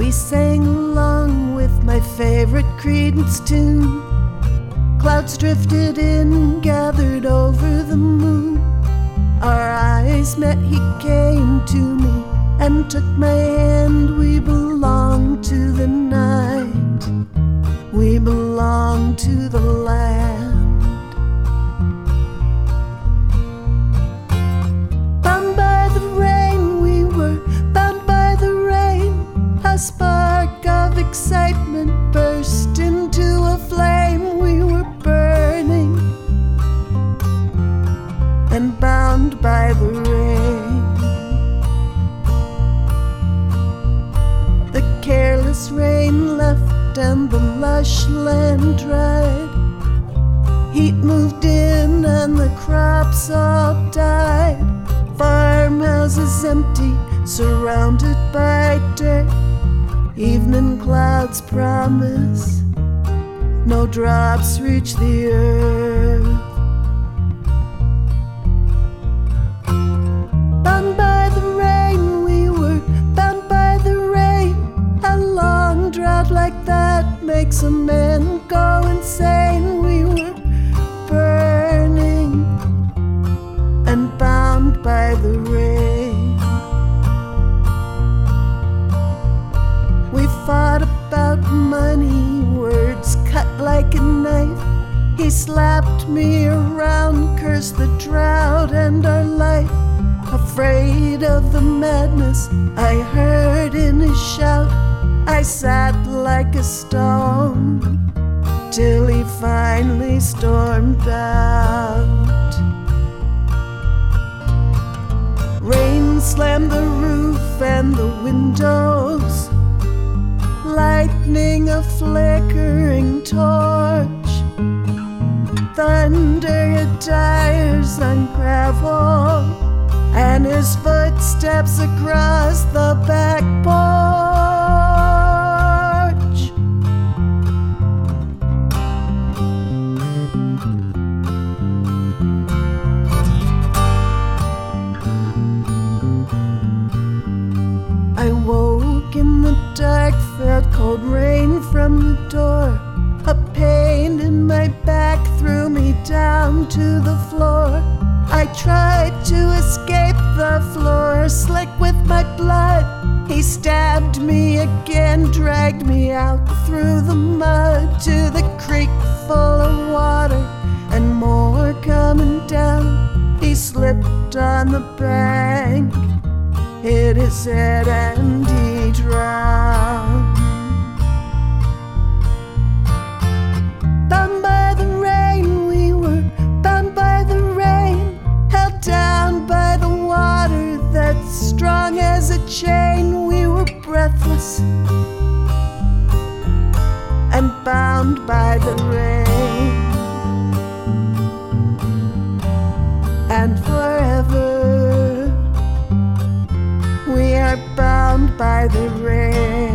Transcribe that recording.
We sang along with my favorite Creedence tune. Clouds drifted in, gathered over the moon. Our eyes met, he came to me and took my hand. We belong to the night, we belong to the land. Bound by the rain, we were bound by the rain. A spark of excitement burst into a flame. We were burning and bound by the rain. The careless rain left and the lush land dried. Heat moved in and the crops all died. Farmhouses empty, surrounded by dirt. Evening clouds promise no drops reach the earth. Bound by the rain, we were bound by the rain. A long drought like that makes a man go insane. We were burning and bound by the rain. We fought about money, words cut like a knife. He slapped me around, cursed the drought and our life. Afraid of the madness I heard in his shout, I sat like a stone till he finally stormed out. Rain slammed the roof and the windows, lightning a flickering torch. Thunder hit tires on gravel and his footsteps across the back porch. I woke in the dark, felt cold rain from the door. A pain in my back threw me down to the floor. I tried to escape the floor, slick with my blood. He stabbed me again, dragged me out through the mud to the creek full of water and more coming down. He slipped on the bank, hit his head and he drowned. Bound by the rain, we were bound by the rain. Held down by the water that's strong as a chain. We were breathless and bound by the rain. And forever we are bound by the rain.